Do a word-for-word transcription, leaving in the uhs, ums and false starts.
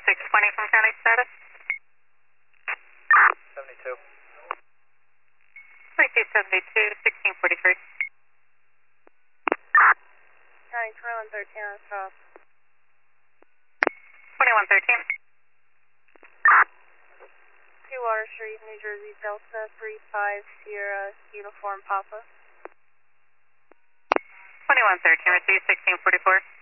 six twenty from county status. seventy-two. twenty-two seventy-two, sixteen forty-three. County twenty-one thirteen on south. twenty-one thirteen. Two Water Street, New Jersey, Delta three five Sierra, Uniform Papa. twenty-one thirteen, received sixteen forty-four.